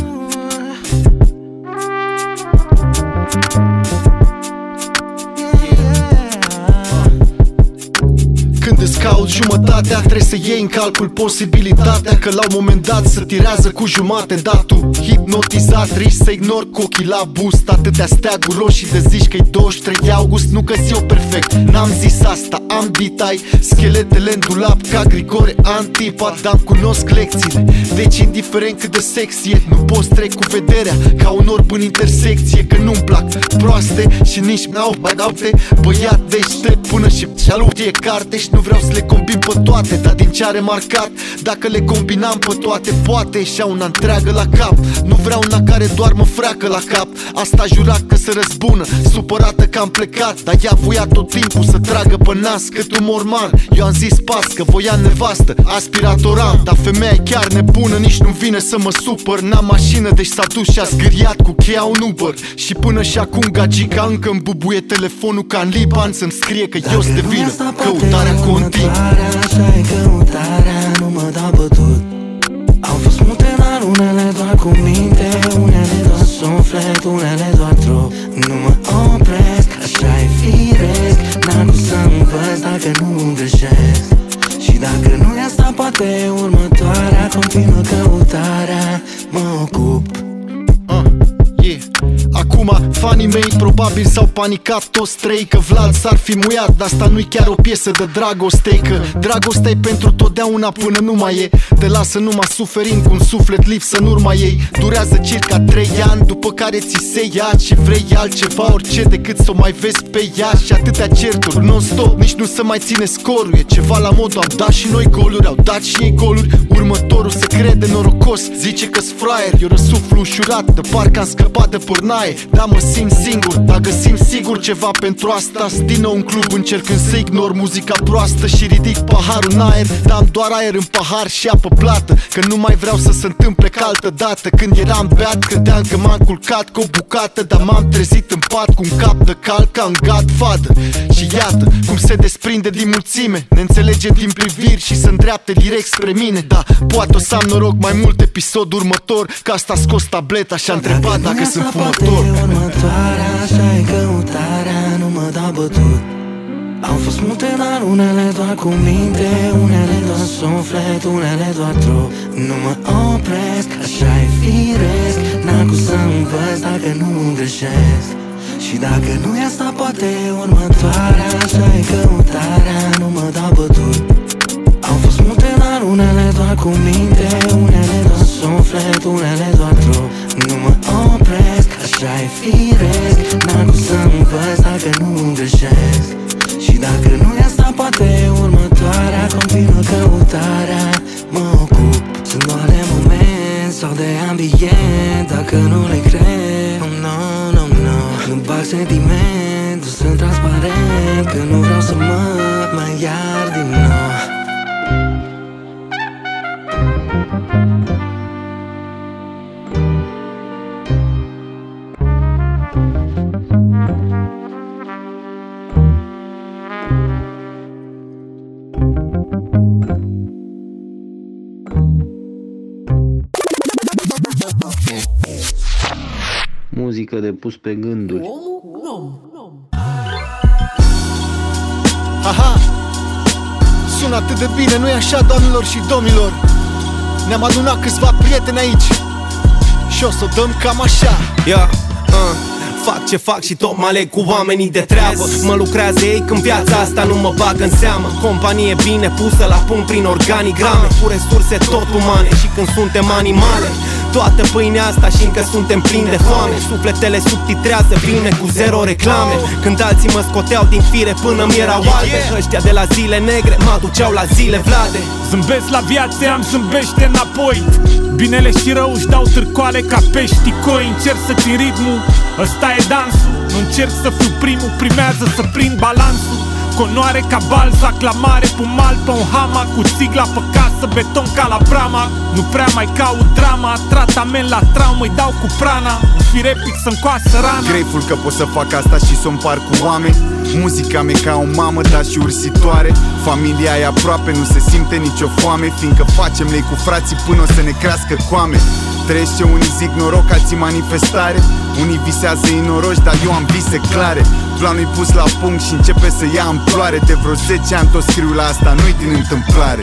Când îți cauți jumătatea, trebuie să iei în calcul posibilitatea că la un moment dat să tirează cu jumate. Dar tu, hipnotizat, riști să ignori cu ochii la bust. Atâtea steaguri roșii de zici că-i douăzeci și trei august. Nu că-ți eu perfect, n-am zis asta. Am bitai, scheletele în dulap ca Grigore Antipa. Dar cunosc lecțiile, deci indiferent cât de sexy e, nu poți trec cu vederea ca un orb în intersecție. Că nu-mi plac proaste și nici n-au bagaute. Băiat deștept până și cealaltă e carte. Și nu vreau să le combin pe toate, dar din ce a remarcat, dacă le combinam pe toate, poate ieșea una întreagă la cap. Nu vreau una care doar mă freacă la cap. Asta jurat că se răzbună, supărată că am plecat. Dar ea voia tot timpul să tragă pe nas cât un morman. Eu am zis pas că voia nevastă, aspiratoram. Dar femeia e chiar nebună, nici nu vine să mă supăr. N-am mașină, deci s-a dus și a zgâriat cu cheia un Uber. Și până și acum gagica încă îmi bubuie telefonul ca în Liban să-mi scrie că eu sunt de vină. Căutarea continuă. Așa e căutarea, nu mă da bătut. Au fost multe, dar unele doar cu minte, unele doar suflet, unele doar trup. Nu mă opresc, așa e firesc. N-am cum să învăț dacă nu greșesc. Și dacă nu e asta, poate următoarea. Continuă căutarea, mă ocup. uh, yeah. Acum, fanii mei probabil s-au panicat toți trei că Vlad s-ar fi muiat. Dar asta nu-i chiar o piesă de dragoste, că dragostea e pentru totdeauna până nu mai e. Te lasă numai suferind cu un suflet lipsă în urma ei. Durează circa trei ani, după care ți se ia și vrei altceva, orice decât să o mai vezi pe ea. Și atâtea certuri non-stop, nici nu se mai ține scorul. E ceva la modul, am dat și noi goluri, au dat și ei goluri. Următorul se crede norocos, zice că-s fraier. Eu răsuflu ușurat, de parcă am scăpat de pârnaie. Dar mă simt singur, dar găsim sigur ceva pentru asta. Din nou un club încercând să ignor muzica proastă și ridic paharul în aer. Dar am doar aer în pahar și apă plată, că nu mai vreau să se întâmple ca altă dată. Când eram beat, credeam că m-am culcat cu o bucată, dar m-am trezit în pat cu un cap de cal ca în Godfather. Și iată cum se desprinde din mulțime, ne înțelegem din priviri și se îndreaptă direct spre mine. Da, poate o să am noroc mai mult episod următor, că asta a scos tableta și a întrebat dacă sunt fumător. Următoarea, așa e căutarea, nu mă da bătut. Au fost multe, dar unele doar cu minte, unele doar suflet, unele doar trup. Nu mă opresc, așa e firesc. N-am cum să învăț dacă nu greșesc. Și dacă nu e asta, poate următoarea, așa e căutarea, nu mă da bătut. Au fost multe, dar unele doar cu minte, unele doar suflet. suflet, unele doar trop. Nu mă opresc, așa e firesc. N-am cum să învăț dacă nu greșesc. Și dacă nu e asta, poate următoarea. Continuă căutarea, mă ocup. Sunt doar moment sau de ambient. Dacă nu le cred, oh, no, no, no. Nu bag sentiment, sunt transparent. Că nu vreau să mă mai iar din nou. Muzică de pus pe gânduri. Aha! Sună atât de bine, nu-i așa, doamnelor și domnilor? Ne-am adunat câțiva prieteni aici și o să o dăm cam așa. Yeah, uh. Fac ce fac și tot mă aleg cu oamenii de treabă. Mă lucrează ei când viața asta nu mă bagă în seamă. Companie bine pusă la punct prin organigrame, cu resurse tot umane. Și când suntem animale, toată pâinea asta și încă suntem plini de foame. Sufletele subtitrează filme cu zero reclame. Când alții mă scoteau din fire până mi erau albe, ăștia de la zile negre mă aduceau la zile Vlade. Zâmbesc la viață, am zâmbește înapoi. Binele și rău își dau târcoale ca pești coi. Încerc să țin ritmul, ăsta e dansul. Nu încerc să fiu primul, primează să prind balansul. Conoare ca Balzac, la mare, pumal pe un hamac. Cu țigla pe casă, beton ca la Brama. Nu prea mai caut drama, tratament la traumă, îi dau cu prana. Un fir epic să-mi coasă rana. Grateful că pot să fac asta și să-mi par cu oameni. Muzica mea ca o mamă, dar și ursitoare. Familia e aproape, nu se simte nicio foame. Fiindcă facem lei cu frații până o să ne crească coame. Trăiesc ce unii zic noroc, alții manifestare. Unii visează inoroși, dar eu am vise clare. Planul-i pus la punct și începe să ia amploare. De vreo zece ani tot scriu la asta, nu-i din întâmplare.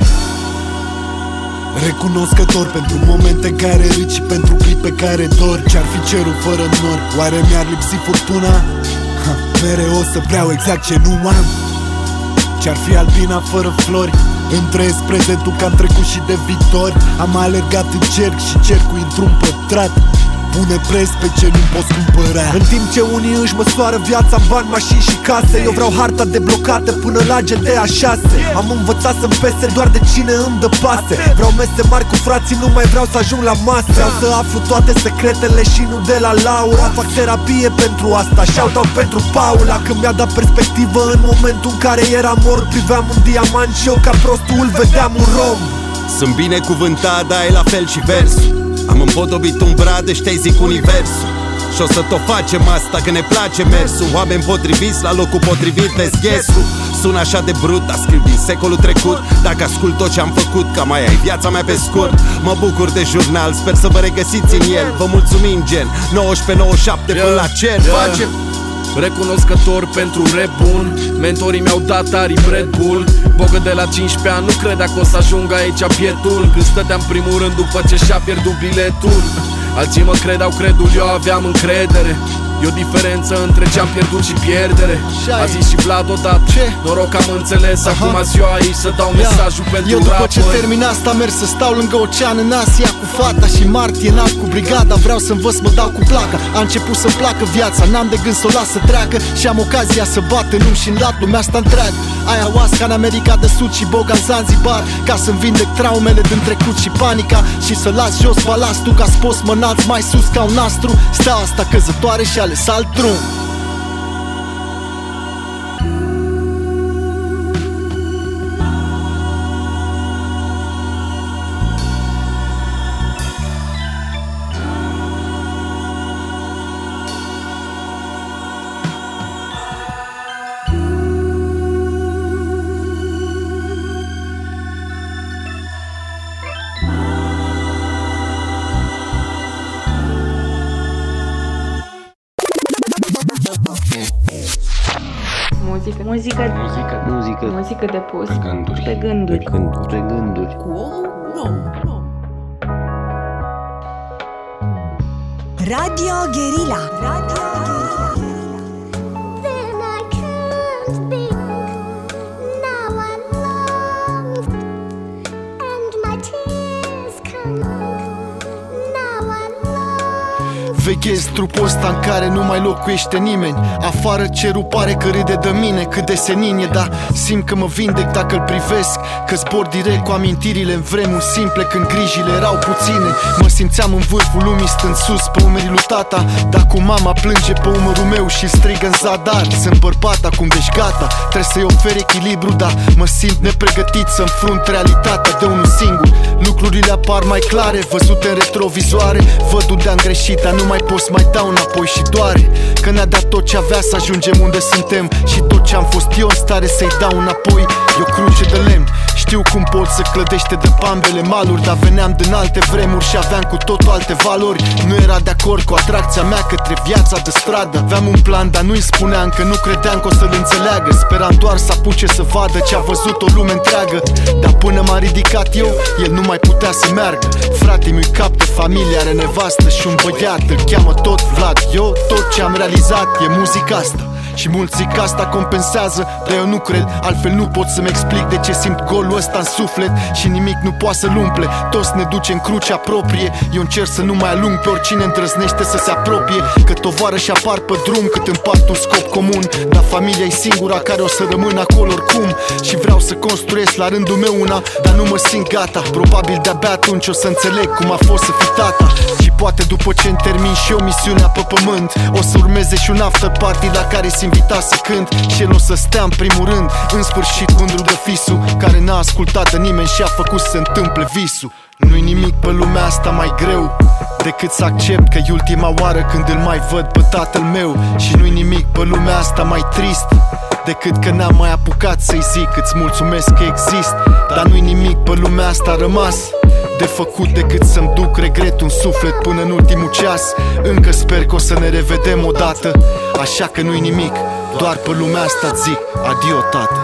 Recunoscător pentru momente care râd și pentru clipe care dor. Ce-ar fi cerul fără nori? Oare mi-ar lipsi furtuna? Ha, mereu o să vreau exact ce nu am. Ce-ar fi albina fără flori? Îmi trăiesc prezentul că am trecut și de viitor. Am alergat în cerc și cercul într-un pătrat. Pune preț pe ce nu poți cumpăra. În timp ce unii își măsoară viața în bani, mașini și case, eu vreau harta deblocată până la G T A șase. Am învățat să-mi pese doar de cine îmi dă pase. Vreau mese mari cu frații, nu mai vreau să ajung la masă. Vreau să aflu toate secretele și nu de la Laura. Fac terapie pentru asta, shout-out pentru Paula. Când mi-a dat perspectivă în momentul în care eram mort. Priveam un diamant și eu ca prostul îl vedeam un rom. Sunt binecuvântat, dar e la fel și versul. Am împodobit un brad, ăștia-i zic universul. Și o să tot facem asta, că ne place mersul. Oameni potriviți la locul potrivit, vezi ghesul. Sună așa de brut, dar scriu din secolul trecut. Dacă ascult tot ce am făcut, cam aia e viața mea pe scurt. Mă bucur de jurnal, sper să vă regăsiți în el. Vă mulțumim gen nouăsprezece nouăzeci și șapte până la cer. Facem recunoscător pentru rap bun. Mentorii mi-au dat aripi Red Bull. Bogă de la cincisprezece ani, nu credea că o să ajung aici bietul. Când stăteam primul rând după ce și-a pierdut biletul. Alții mă credeau credul, eu aveam încredere. E o diferență între ce-am pierdut și pierdere. A zis și Vlad odată, ce? Noroc am înțeles. Aha. Acum azi eu aici să dau mesajul yeah. pentru Eu după rapper. ce termin asta merg să stau lângă ocean în Asia cu fata și martie n-am cu brigada. Vreau să învăț, mă dau cu placa. A început să-mi placă viața, n-am de gând să o las să treacă. Și am ocazia să bat în lume și în lat lumea asta întreagă. Ayahuasca în America de Sud și boga în Zanzibar. Ca să-mi vindec traumele din trecut și panica. Și să las jos balastul ca să poți mă înalți mai sus ca un astru. Steaua asta căzătoare și ales alt drum. Muzică, muzică, Muzică, Muzică muzică de pus pe gânduri. pe gânduri. pe gânduri, pe gânduri. Cu omul rom. Radio Guerilla. Radio Veghez trupul ăsta în care nu mai locuiește nimeni. Afară cerul pare că râde de mine, cât de senin e, dar simt că mă vindec dacă îl privesc. Că zbor direct cu amintirile în vremuri simple, când grijile erau puține. Mă simțeam în vârful lumii stând sus pe umerii lui tata, dar cu mama plânge pe umărul meu și strigă în zadar. Sunt bărbat acum, deci gata, trebuie să-i ofer echilibru, dar mă simt nepregătit să înfrunt realitatea de unul singur. Lucrurile apar mai clare, văzute în retrovizoare. Văd unde am greșit, dar nu mai pot să mai dau înapoi și doare. Că ne-a dat tot ce avea să ajungem unde suntem, și tot ce am fost eu în stare să-i dau înapoi e o cruce de lemn. Știu cum pot să clădește de pambele maluri, dar veneam din alte vremuri și aveam cu totul alte valori. Nu era de acord cu atracția mea către viața de stradă. Aveam un plan, dar nu-i spuneam, că nu credeam că o să-l înțeleagă. Speram doar să apuce să vadă ce a văzut o lume întreagă. Dar până m-a ridicat eu, el nu mai putea să meargă. Frate mi-i cap de familie, are nevastă și un băiat, îl cheamă tot Vlad. Eu tot ce am realizat e muzica asta. Și mulți zic că asta compensează, dar eu nu cred, altfel nu pot să-mi explic de ce simt golul ăsta în suflet și nimic nu poate să-l umple. Toți ne duce în crucea proprie, eu încerc să nu mai alung pe oricine îndrăznește să se apropie. Că tovarăși apar pe drum cât împart un scop comun, dar familia e singura care o să rămână acolo oricum. Și vreau să construiesc la rândul meu una, dar nu mă simt gata. Probabil de-abia atunci o să înțeleg cum a fost să fii tata. Și poate după ce îmi termin și eu misiunea pe pământ, o să urmeze și un after party la care s invita să cânt. Și el o să stea în primul rând, în sfârșit mândru de fisul care n-a ascultat de nimeni și a făcut să se întâmple visul. Nu-i nimic pe lumea asta mai greu decât să accept că e ultima oară când îl mai văd pe tatăl meu. Și nu-i nimic pe lumea asta mai trist decât că n-am mai apucat să-i zic îți mulțumesc că exist. Dar nu-i nimic pe lumea asta rămas de făcut decât să-mi duc regretul în suflet până în ultimul ceas. Încă sper că o să ne revedem odată, așa că nu-i nimic, doar pe lumea asta zic adio, tată.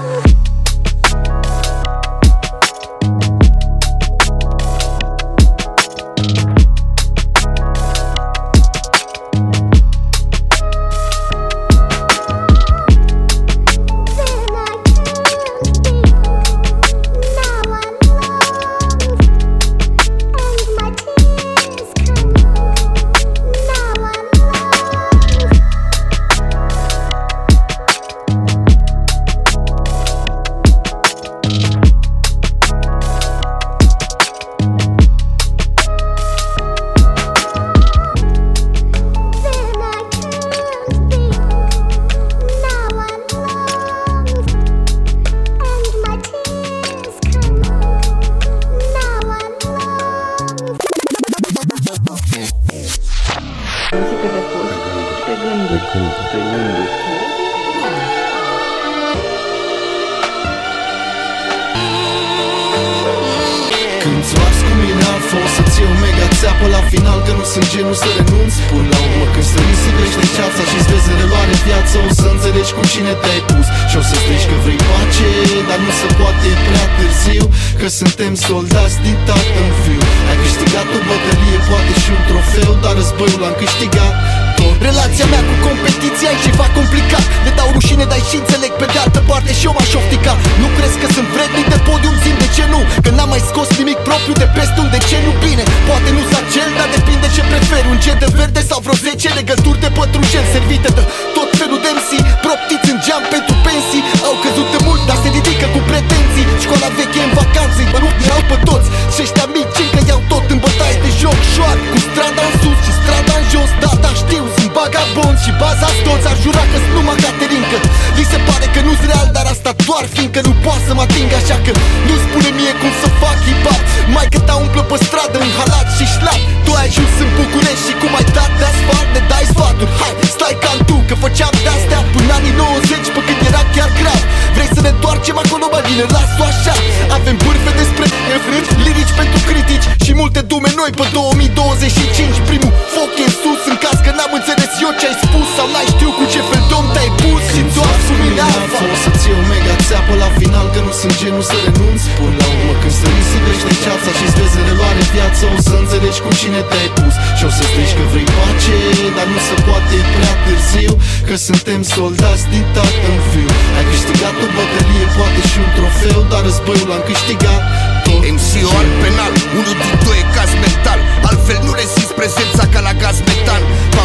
Când ți-o ars cu mine alfa, o să-ți iei o mega țeapă la final, că nu sunt genul să renunți. Până la urmă când să risipește ceața și-ți vezi în reluare viața, o să înțelegi cu cine te-ai pus și o să strigi că vrei pace, dar nu se poate, e prea târziu, că suntem soldați din tată în fiu. Ai câștigat o bătălie, poate și un trofeu, dar războiul l-am câștigat tot. Relația mea cu competiția e ceva complicat, le dau rușine, dar și înțeleg pe de altă parte și eu m-aș oftica. Nu crezi că sunt vrednic de podium? Zi-mi de ce nu, că n-am mai scos nimic propriu de peste un deceniu. Bine, poate nu s-a cel, dar depinde ce preferi, un jet de verde sau vreo zece legături de pătrunjel servite de tot felul de M C, proptiți în geam pentru pensii. Au căzut de mult, dar se ridică cu pretenții. Școala veche în vacanță, îi bănuc iau pe toți și ăștia mici cei că iau tot în bătaie de joc. Șoar cu strada în sus și strada în jos, da, da, știu, sunt bagabond și bazați toți. Ar jura că-s numai Caterinca. Li se pare că nu-s real, dar asta doar fiindcă nu poate să mă ating. Așa că nu spune mie cum să fac hip-hop, mai că ta umplă pe stradă în halat și șlap. Tu ai ajuns în București și cum ai dat de asfalt ne dai sfaturi. Hai, stai cam tu, că făceam de-astea până anii nouăzeci, pe când era chiar grav. Vrei să ne întoarcem acolo, mă bine, las-o așa. Avem bârfe despre efrânt, lirici pentru critici și multe dume noi pe două mii douăzeci și cinci. Primul foc e în sus, în caz că n-am înțeles eu ce-ai spus sau n-ai știu cu ce fel domn te-ai pus. Și doar cu mine alfa, o să-ți iei o mega țeapă la final, că nu sunt genul să renunți. Până la urmă când să risipește ceața și-ți vezi în reluare viața, o să înțelegi cu cine te-ai pus și o să strigi că vrei pace, dar nu se poate, e prea târziu, că suntem soldați din tată în fiu. Ai câștigat o bătălie, poate și un trofeu, dar războiul l-am câștigat tot. M C-ul alt penal, unul din doi e caz mental, altfel nu rezist prezența ca la gaz metan.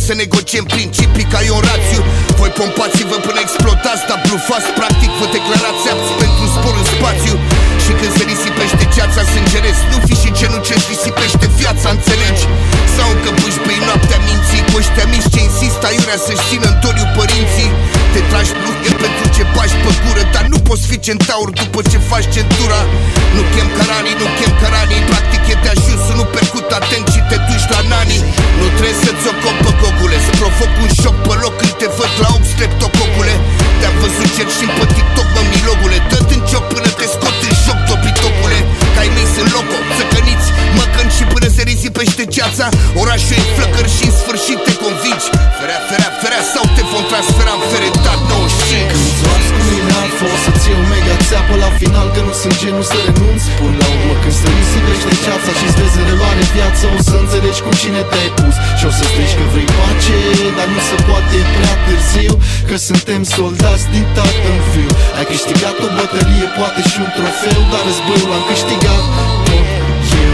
să negociem principii ca eu în rațiu. Voi pompați-vă până explodați, dar blufați. Practic vă declarați apți pentru un spor în spațiu. Și când se risipește ceața sângeresc, nu fi și genul ce-și risipește viața, înțelegi? Sau încă puși pe noaptea minții cu ăștia mici ce insistă aiurea să-și țină în doliu părinții. Te tragi bluhe pentru ce bagi pe gură, dar nu poți fi centaur după ce faci centura. Nu chem caranii, nu chem caranii, practic e de ajuns să nu percut atent și te duci la nani. Nu trebuie să-ți ocop pe gogule, să provoc un șoc pe loc când te văd la ochi streptococule. Te-am văzut cer și pe TikTok, mă milogule, dă-t în cioc până te scot în joc, topitocule. Că ai mei sunt loco, țăcăniți, măcăni și până se risipește ceața. Orașul e în flăcări și în sfârșit te convingi. Ferea, ferea, ferea sau te vom transfera în ferentat nouăzeci și cinci. Când zoarți cu mine alfa o să-ți iau mega țeapă la final, că nu sunt genul să renunț. Până la urmă când se risipește ceața și-ți vezi în reloare viața, o să înțelegi cu cine te-ai pus. Și o să strigi că vrei pace, dar nu se poate prea târziu, că suntem soldați din tată în fiu. Ai câștigat o bătălie, poate și un trofeu, dar războiul l-am câștigat tot eu.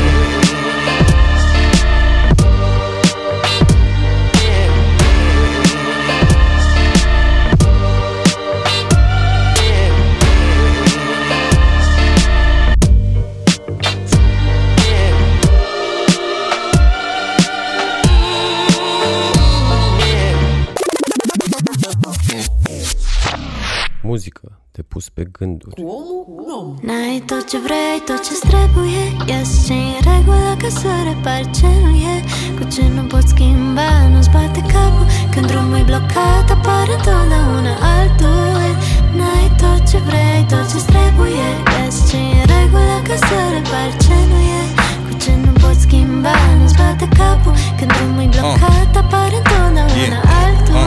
Muzică de pus pe gânduri. N-ai tot ce vrei, tot ce-ți trebuie. Ies ce-i în regulă ca să repari ce nu e. Cu ce nu poți schimba, nu-ți bate capul. Când drumul e blocat, apare întotdeauna altul. N-ai tot ce vrei, tot ce-ți trebuie. Ies ce-i în regulă ca să repari ce nu e. Cu ce nu poți schimba, nu-ți bate capul. Când drumul e blocat, apare întotdeauna altul.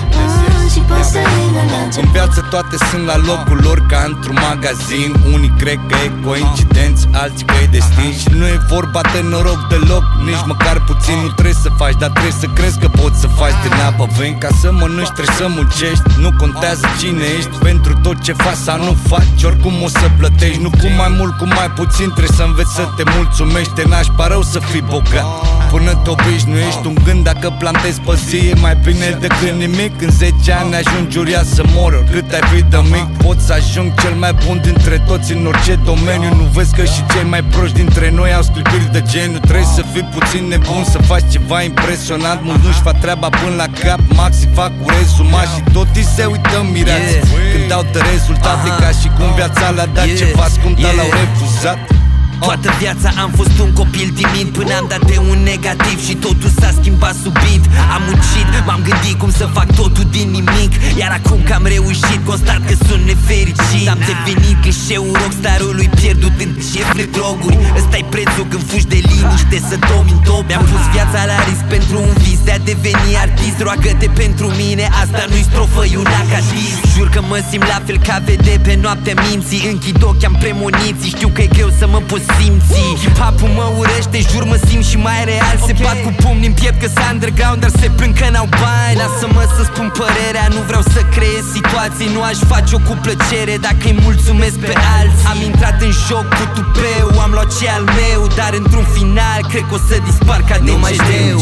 Și poți să iei de la început. În viață toate sunt la locul lor ca într-un magazin. Unii cred că e coincidență, alții că e destin. Și nu e vorba de noroc deloc, nici măcar puțin. Nu trebuie să faci, dar trebuie să crezi că poți să faci din apă vin. Ca să mănânci trebuie să muncești. Nu contează cine ești, pentru tot ce faci sau nu faci, oricum o să plătești. Nu cu mai mult, cu mai puțin, trebuie să înveți să te mulțumești. Te naști rău să fii bogat până te obișnuiești. Un gând dacă plantezi pe zi e mai bine decât nimic. În zece ani ajungi uriaș să mor, oricât ai fi de mic. Poți să ajung cel mai bun dintre toți în orice domeniu. Nu vezi că și cei mai proști dintre noi au sclipiri de geniu. Trebuie să fii puțin nebun să faci ceva impresionant. Mulți nu-și fac treaba până la cap, maxi fac un rezumat și tot îi se uită mirați yeah. Când dau de rezultate, aha, ca și cum viața le-a dat yeah. ceva scump, dar yeah. l-au refuzat. Toată viața am fost un copil timid, până am dat de un negativ și totul s-a schimbat subit. Am muncit, m-am gândit cum să fac totul din nimic, iar acum că am reușit, constat că sunt nefericit. Am devenit clișeul rockstarului pierdut în cefre droguri. Ăsta-i prețul când fugi de liniște să domini top. Mi-am pus viața la risc pentru un vis de a deveni artist. Roagă-te pentru mine, asta nu-i strofă, e un acadist. Jur că mă simt la fel ca vede pe noaptea minții. Închid ochii, am premoniții, știu că e greu să mă pot simți. Hip-hop-ul mă urește, jur mă simt și mai real. Se bat cu pumni în piept că s-a underground, dar se plâng că n-au bani. Lasă-mă să spun părerea, nu vreau să creez situații. Nu aș face-o cu plăcere dacă îi mulțumesc pe alții. Am intrat în joc cu tupeu, am luat ce al meu, dar într-un final cred că o să dispar ca de mai știu.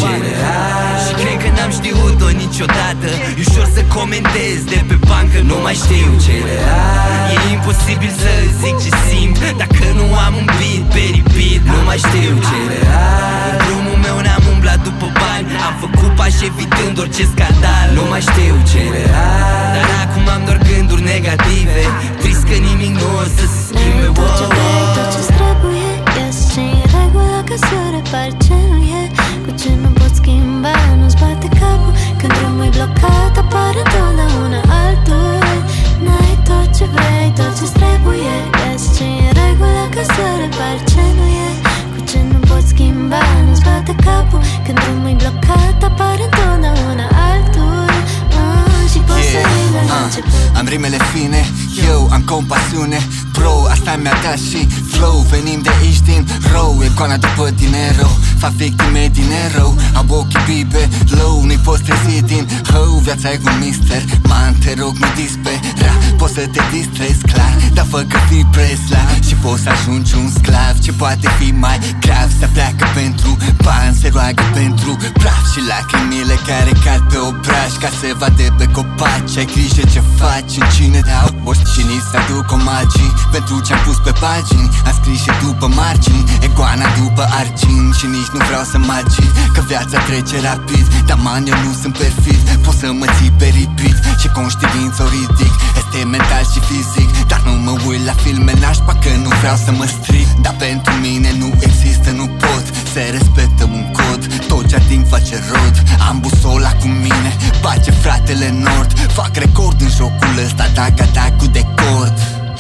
Și cred că n-am știut-o niciodată. E ușor să comentez de pe bancă, nu mai știu ce real. E imposibil să zic ce simt dacă nu am un beat pe repeat. Nu mai știu ce real. În drumul meu n-am umblat după bani, am făcut pași evitând orice scandal. Nu mai știu ce real. Dar acum am doar gânduri negative, trist că nimic nu o să se schimbe. Tot ce vrei, tot ce-ți trebuie, ies ce-i în regulă ca să repari ce nu e. Cu ce nu poți schimba, nu-ți bate capul. Când drumul e blocat, apare întotdeauna altul. N-ai tot ce vrei, tot ce-ți trebuie, ies ce-i în regulă ca să repari ce nu e. Cu ce nu poți schimba, nu-ți bate capul. Când drumul e blocat, apare întotdeauna altul. uh, Și poți yeah. să iei de la început. Am rimele fine, eu am compasiune. Bro, asta mi-a dat și flow. Venim de aici din rău, e goana după dinero. Fac victime din erou, am ochii bibe low. Nu-i poți trezi din hău, viața e un mister. Man, te rog, nu dispera, poți să te distrezi, clar. Dar fă că fii presla și poți să ajungi un sclav. Ce poate fi mai grav, se pleacă pentru bani, se roagă pentru praf. Și lacrimile care cad pe obraj, ca se vadă pe copaci. Ai grijă ce faci, în cine dau poști și ni se aduc omagii pentru ce-am pus pe pagini. Am scris și după margini, e goana după argini. Și nici nu vreau să magii, că viața trece rapid. Dar man, eu nu sunt perfid, pot să mă ții pe repeat. Și conștiință o ridic, este mental și fizic. Dar nu mă uit la filme nașpa, că nu vreau să mă stric. Dar pentru mine nu există, nu pot, se respectă un cod. Tot ce ating face rod, am busola cu mine, bage fratele Nord. Fac record în jocul ăsta, dacă atac cu decord.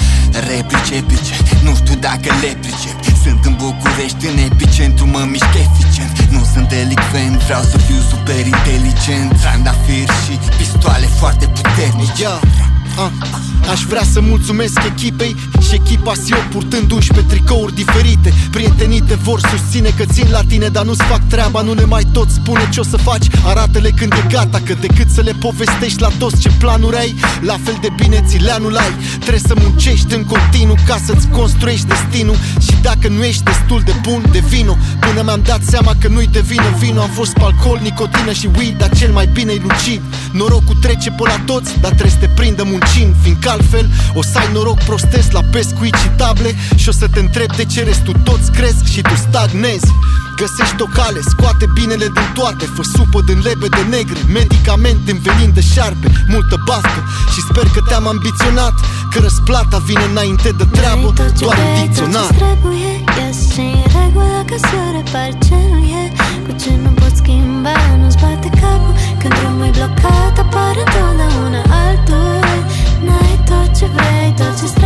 Replice epice, nu știu dacă le pricep. Sunt în București, în epicentru, mă mișc eficient. Nu sunt delicvent, vreau să fiu super inteligent. Trandafiri și pistoale foarte puternice. Yeah. Ah, aș vrea să mulțumesc echipei și echipa S I O purtând unsprezece tricouri diferite. Prietenii te vor susține că țin la tine, dar nu-ți fac treaba. Nu ne mai tot spune ce o să faci, arată-le când e gata. Că decât să le povestești la toți ce planuri ai, la fel de bine ți le anulai. Trebuie să muncești în continuu ca să-ți construiești destinul. Și dacă nu ești destul de bun, devino. Până mi-am dat seama că nu-i de vină vino. Am fost pe alcool, nicotină și weed, dar cel mai bine-i lucid. Norocul trece pe la toți, dar trebuie să te prindă muncind, fiindcă altfel o să ai noroc prostesc la pescuit și table. Și o să te întreb de ce restul toți cresc și tu stagnezi. Găsești o cale, scoate binele din toate. Fă supă din lebede negre, medicament din venin de șarpe. Multă baftă și sper că te-am ambiționat, că răsplata vine înainte de treabă, doar în dicționar. Ies și în regulă că să repar ce nu e, cu ce nu pot schimba, nu-ți bate capul. Când drumul e blocat apare întotdeauna altul. N-ai tot ce vrei, tot ce